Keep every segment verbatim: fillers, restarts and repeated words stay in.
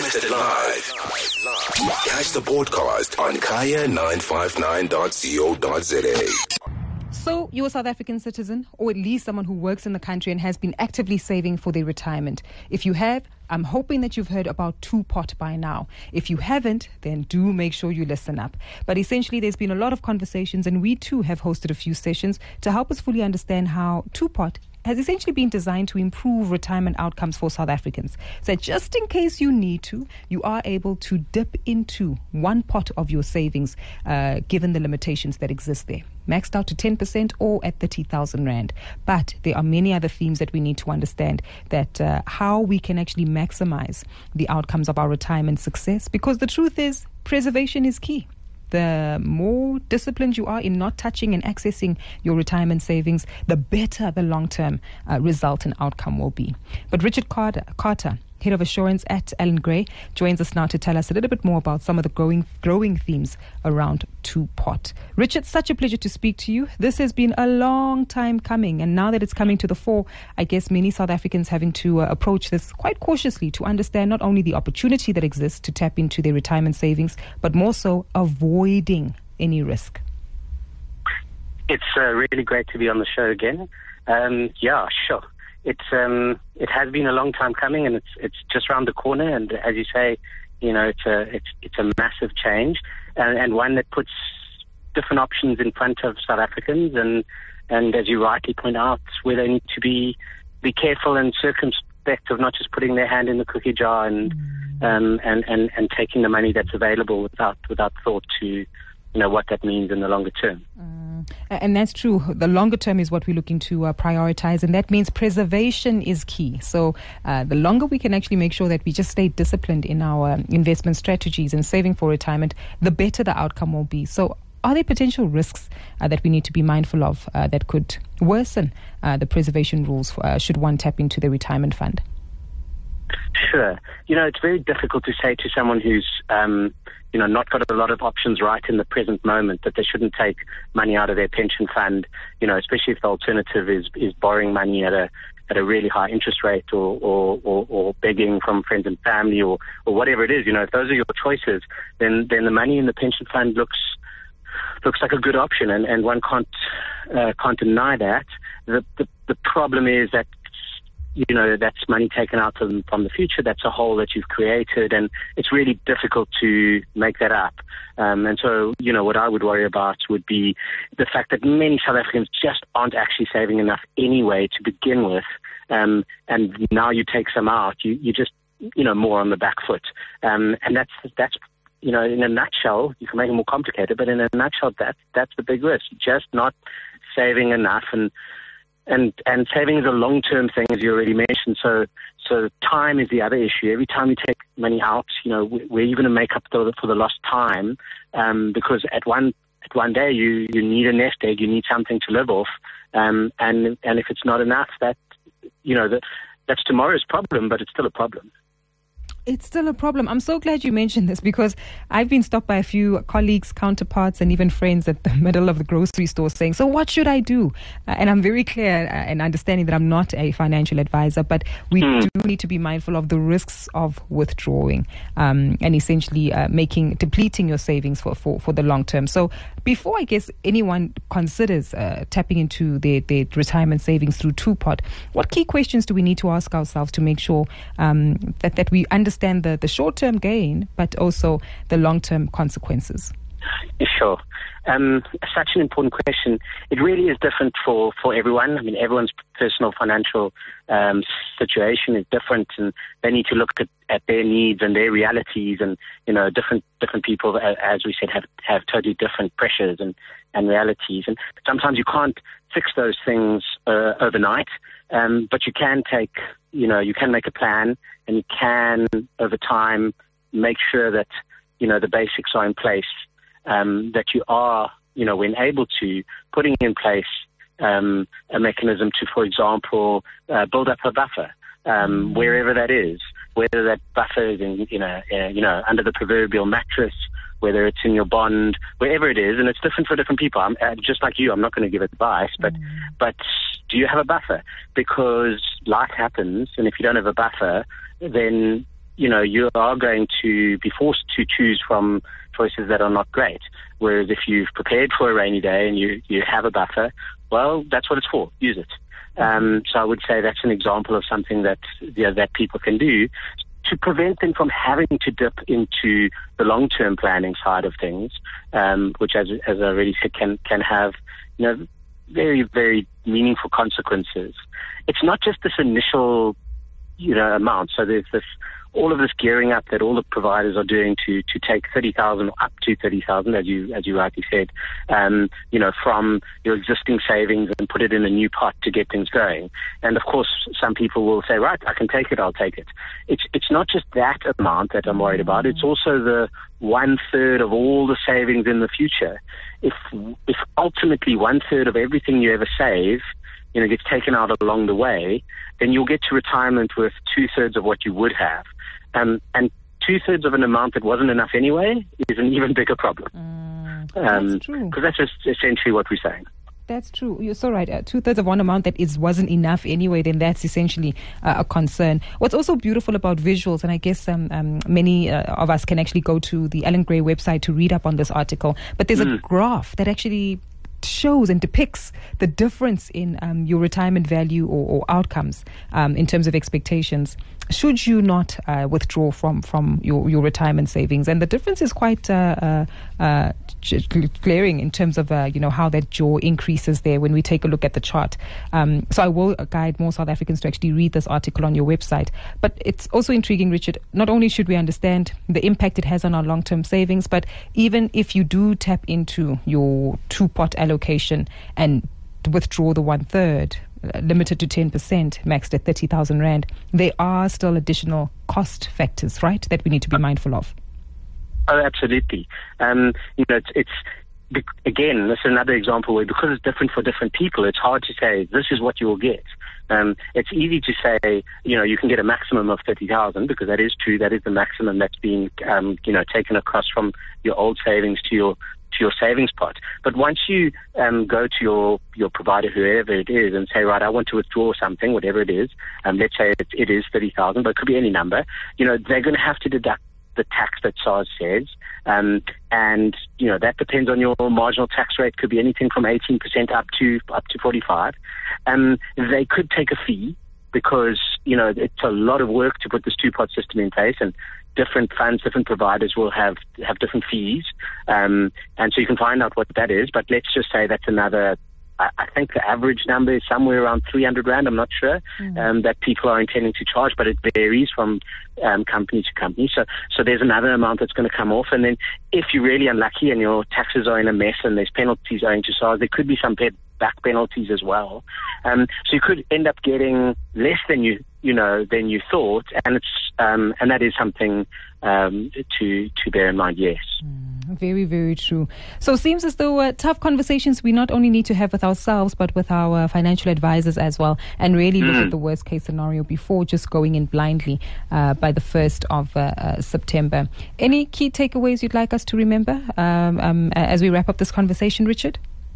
Broadcasted live. Catch the podcast on kaya nine five nine dot co dot za. So you're a South African citizen, or at least someone who works in the country and has been actively saving for their retirement. If you have, I'm hoping that you've heard about Two-Pot by now. If you haven't, then do make sure you listen up. But essentially, there's been a lot of conversations, and we too have hosted a few sessions to help us fully understand how Two-Pot has essentially been designed to improve retirement outcomes for South Africans. So just in case you need to, you are able to dip into one pot of your savings, uh, given the limitations that exist there. Maxed out to ten percent or at thirty thousand rand. But there are many other themes that we need to understand, that uh, how we can actually maximize the outcomes of our retirement success, because the truth is, preservation is key. The more disciplined you are in not touching and accessing your retirement savings, the better the long-term uh, result and outcome will be. But Richard Carter, Carter, Head of Assurance at Allan Gray, joins us now to tell us a little bit more about some of the growing, growing themes around Two-Pot. Richard, such a pleasure to speak to you. This has been a long time coming, and now that it's coming to the fore, I guess many South Africans having to uh, approach this quite cautiously to understand not only the opportunity that exists to tap into their retirement savings, but more so avoiding any risk. It's uh, really great to be on the show again. Um, yeah, sure. It's um, it has been a long time coming, and it's it's just around the corner. And as you say, you know, it's a it's it's a massive change, and, and one that puts different options in front of South Africans. And and as you rightly point out, where they need to be be careful and circumspect of not just putting their hand in the cookie jar and mm. um, and, and and taking the money that's available without without thought to, you know, what that means in the longer term. Mm. And that's true. The longer term is what we're looking to uh, prioritize, and that means preservation is key. So uh, the longer we can actually make sure that we just stay disciplined in our um, investment strategies and saving for retirement, the better the outcome will be. So are there potential risks uh, that we need to be mindful of uh, that could worsen uh, the preservation rules for, uh, should one tap into the retirement fund? Sure. You know, it's very difficult to say to someone who's, um, you know, not got a lot of options right in the present moment that they shouldn't take money out of their pension fund, you know, especially if the alternative is, is borrowing money at a at a really high interest rate, or, or, or, or begging from friends and family, or, or whatever it is. You know, if those are your choices, then, then the money in the pension fund looks looks like a good option, and, and one can't uh, can't deny that. The, the the problem is that, you know, that's money taken out from, from the future. That's a hole that you've created, and it's really difficult to make that up. Um, and so, you know, what I would worry about would be the fact that many South Africans just aren't actually saving enough anyway to begin with. Um, and now you take some out, you, you just, you know, more on the back foot. Um, and that's, that's, you know, in a nutshell, you can make it more complicated, but in a nutshell, that, that's the big risk. Just not saving enough. And, And and saving is a long-term thing, as you already mentioned. So so time is the other issue. Every time you take money out, you know, where are you going to make up the, for the lost time? Um, because at one at one day you, you need a nest egg, you need something to live off. Um, and and if it's not enough, that you know that that's tomorrow's problem, but it's still a problem. It's still a problem. I'm so glad you mentioned this, because I've been stopped by a few colleagues, counterparts, and even friends at the middle of the grocery store saying, so what should I do? Uh, and I'm very clear uh, and understanding that I'm not a financial advisor, but we mm. do need to be mindful of the risks of withdrawing um, and essentially uh, making, depleting your savings for, for, for the long term. So before, I guess, anyone considers uh, tapping into their, their retirement savings through Two-Pot, what key questions do we need to ask ourselves to make sure um, that, that we understand understand the, the short-term gain, but also the long-term consequences? Sure. Um, such an important question. It really is different for, for everyone. I mean, everyone's personal financial um, situation is different, and they need to look at, at their needs and their realities. And, you know, different different people, as we said, have, have totally different pressures and, and realities. And sometimes you can't fix those things uh, overnight, um, but you can take, you know, you can make a plan, and you can, over time, make sure that, you know, the basics are in place. Um, that you are, you know, when able to, putting in place um, a mechanism to, for example, uh, build up a buffer, um, wherever that is, whether that buffer is in, you know, uh, you know, under the proverbial mattress, whether it's in your bond, wherever it is, and it's different for different people. I'm uh, just like you. I'm not going to give advice, but mm. but do you have a buffer? Because life happens, and if you don't have a buffer, then you know, you are going to be forced to choose from choices that are not great. Whereas if you've prepared for a rainy day and you, you have a buffer, well, that's what it's for. Use it. Um, so I would say that's an example of something that, you know, that people can do to prevent them from having to dip into the long-term planning side of things, um, which, as, as I already said, can, can have, you know, very, very meaningful consequences. It's not just this initial, you know, amount. So there's this, all of this gearing up that all the providers are doing to, to take thirty thousand up to thirty thousand, as you, as you rightly said, um, you know, from your existing savings and put it in a new pot to get things going. And of course, some people will say, right, I can take it, I'll take it. It's, it's not just that amount that I'm worried about. It's also the one third of all the savings in the future. If, if ultimately one third of everything you ever save, you know, gets taken out along the way, then you'll get to retirement with two thirds of what you would have. Um, and two-thirds of an amount that wasn't enough anyway is an even bigger problem. Mm, um, that's true. Because that's just essentially what we're saying. That's true. You're so right. Uh, two-thirds of one amount that is wasn't enough anyway, then that's essentially uh, a concern. What's also beautiful about visuals, and I guess um, um, many uh, of us can actually go to the Allan Gray website to read up on this article, but there's mm. a graph that actually shows and depicts the difference in um, your retirement value or, or outcomes um, in terms of expectations should you not uh, withdraw from, from your, your retirement savings. And the difference is quite uh, uh, uh, glaring in terms of uh, you know how that jaw increases there when we take a look at the chart. Um, so I will guide more South Africans to actually read this article on your website. But it's also intriguing, Richard. Not only should we understand the impact it has on our long-term savings, but even if you do tap into your two-pot allocation and withdraw the one-third, uh, limited to ten percent, maxed at thirty thousand rand, there are still additional cost factors, right, that we need to be mindful of. Oh, absolutely. Um, you know, it's, it's again, this is another example where because it's different for different people, it's hard to say this is what you will get. Um, it's easy to say, you know, you can get a maximum of thirty thousand because that is true. That is the maximum that's being, um, you know, taken across from your old savings to your to your savings pot. But once you um, go to your, your provider, whoever it is, and say, right, I want to withdraw something, whatever it is, um, let's say it, it is thirty thousand, but it could be any number, you know, they're going to have to deduct the tax that SARS says. Um, and, you know, that depends on your marginal tax rate. Could be anything from eighteen percent up to, up to forty-five. Um, they could take a fee because, you know, it's a lot of work to put this two-pot system in place, and different funds, different providers will have, have different fees. Um, and so you can find out what that is, but let's just say that's another, I, I think the average number is somewhere around three hundred rand, I'm not sure, mm. um, that people are intending to charge, but it varies from um, company to company. So, so there's another amount that's going to come off. And then if you're really unlucky and your taxes are in a mess and there's penalties owing to SARS, there could be some pe- back penalties as well. Um, so you could end up getting less than you, you know, than you thought, and it's um, and that is something um, to to bear in mind. Yes, mm, very very true. So it seems as though uh, tough conversations we not only need to have with ourselves but with our financial advisors as well, and really look mm. at the worst case scenario before just going in blindly uh, by the first of uh, uh, September. Any key takeaways you'd like us to remember um, um, as we wrap up this conversation, Richard?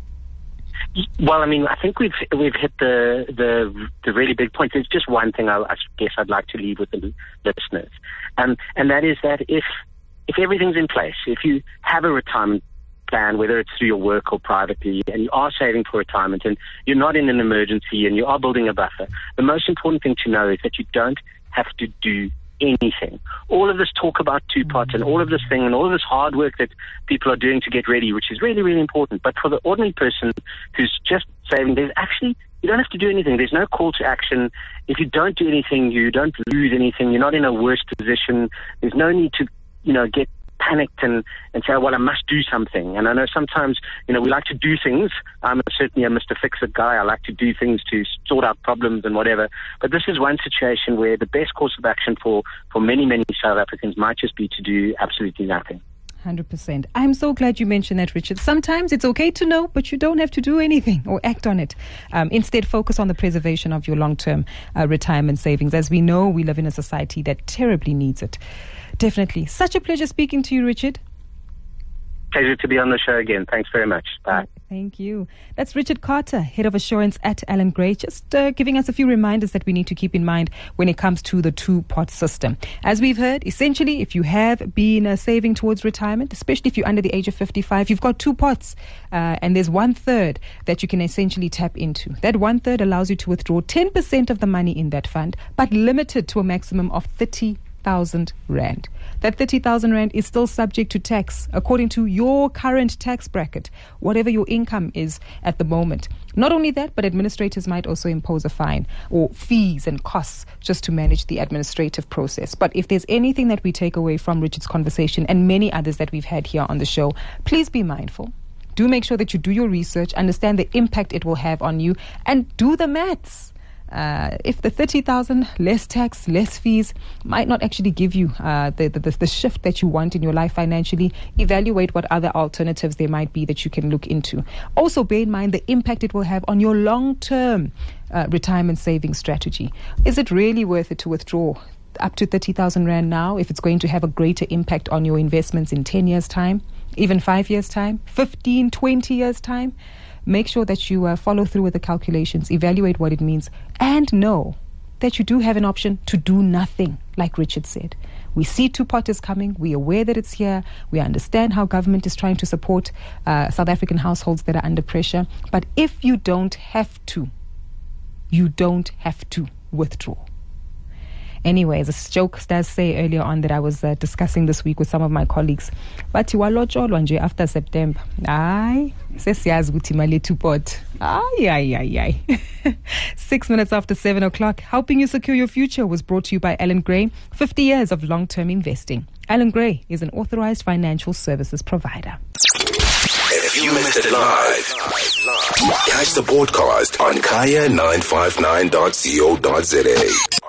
Well, I mean, I think we've we've hit the the, the really big point. There's just one thing I, I guess I'd like to leave with the listeners, um, and that is that if if everything's in place, if you have a retirement plan, whether it's through your work or privately, and you are saving for retirement, and you're not in an emergency, and you are building a buffer, the most important thing to know is that you don't have to do anything. All of this talk about two-pot and all of this thing and all of this hard work that people are doing to get ready, which is really, really important. But for the ordinary person who's just saving, there's actually, you don't have to do anything. There's no call to action. If you don't do anything, you don't lose anything. You're not in a worse position. There's no need to, you know, get panicked and, and say, well, I must do something. And I know sometimes, you know, we like to do things. I'm certainly a Mister Fix-It guy. I like to do things to sort out problems and whatever. But this is one situation where the best course of action for, for many, many South Africans might just be to do absolutely nothing. one hundred percent. I'm so glad you mentioned that, Richard. Sometimes it's okay to know, but you don't have to do anything or act on it. Um, instead, focus on the preservation of your long-term uh, retirement savings. As we know, we live in a society that terribly needs it. Definitely. Such a pleasure speaking to you, Richard. Pleasure to be on the show again. Thanks very much. Bye. Thank you. That's Richard Carter, Head of Assurance at Allan Gray, just uh, giving us a few reminders that we need to keep in mind when it comes to the two-pot system. As we've heard, essentially, if you have been uh, saving towards retirement, especially if you're under the age of fifty-five, you've got two pots, uh, and there's one third that you can essentially tap into. That one third allows you to withdraw ten percent of the money in that fund, but limited to a maximum of thirty thousand rand. That thirty thousand rand is still subject to tax according to your current tax bracket, whatever your income is at the moment. Not only that, but administrators might also impose a fine or fees and costs just to manage the administrative process. But if there's anything that we take away from Richard's conversation and many others that we've had here on the show, please be mindful. Do make sure that you do your research, understand the impact it will have on you, and do the maths. Uh, if the thirty thousand, less tax, less fees, might not actually give you uh, the, the, the shift that you want in your life financially, evaluate what other alternatives there might be that you can look into. Also, bear in mind the impact it will have on your long-term uh, retirement saving strategy. Is it really worth it to withdraw up to thirty thousand rand now if it's going to have a greater impact on your investments in ten years' time, even five years' time, fifteen, twenty years' time? Make sure that you uh, follow through with the calculations, evaluate what it means, and know that you do have an option to do nothing, like Richard said. We see two-pot is coming. We're aware that it's here. We understand how government is trying to support uh, South African households that are under pressure. But if you don't have to, you don't have to withdraw. Anyways, a joke does say earlier on that I was uh, discussing this week with some of my colleagues. But after September, ay, sesiyazi ukuthi imali two-pot. Ay, ay, ay, ay. Six minutes after seven o'clock, helping you secure your future was brought to you by Allan Gray. fifty years of long-term investing. Allan Gray is an authorized financial services provider. If you missed it live, catch the podcast on kaya nine five nine dot co dot za.